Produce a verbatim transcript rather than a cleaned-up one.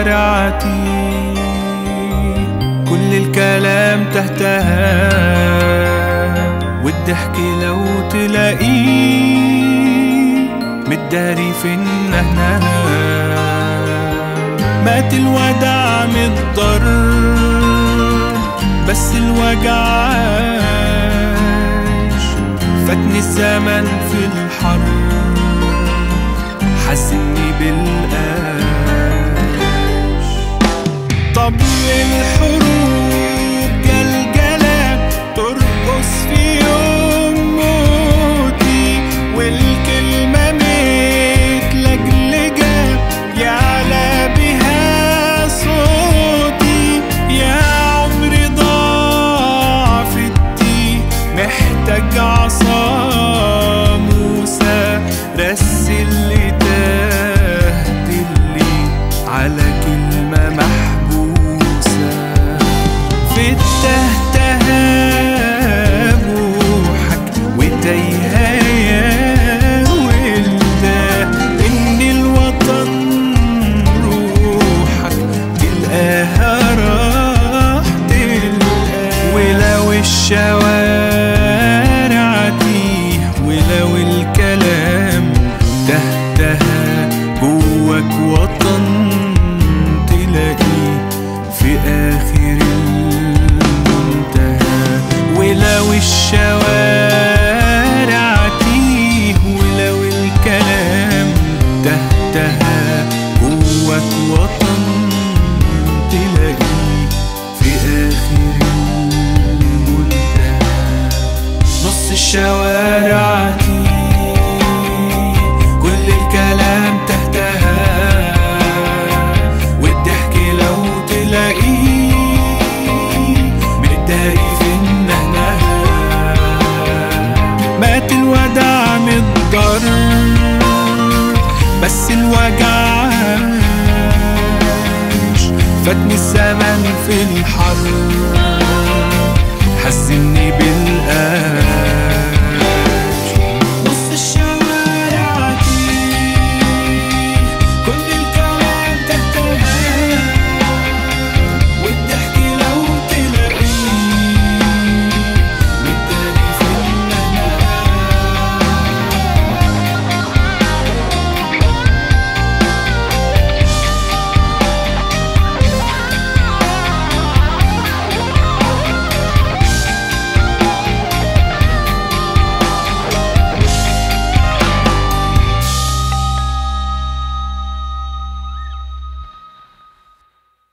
الشوارع تيه، كل الكلام تهتها، والضحك لو تلاقيه متداري في النهنها. مات الوداع متضر بس الوجع عاش، فاتني الزمن في الحر حزني بالقاش. طب الحروب جلجلة ترقص في يوم موتي، والكلمة متلجلجة يعلى بها صوتي. يا عمري ضاع في التيه، محتاج عصا موسى رسل لي تهدلي على كلمة محبوسة. في التهتها روحك وتايهة يا ولده، إن الوطن روحك تلقاها راح تلقاها. ولو الشوارع تيه، ولو الكلام تهتها، جواك وطن تلاقيه في آخر المنتهى. ولو الشوارع تيه، ولو الكلام تهتها، جواك وطن تلاقيه في آخر المنتهى. نص الشوارع تيه، كل الكلام تهتها، والضحك لو تلاقيه متداري في النهنها. مات الوداع متضر بس الوجع عاش، فاتني الزمن في الحر حزني بالقاش.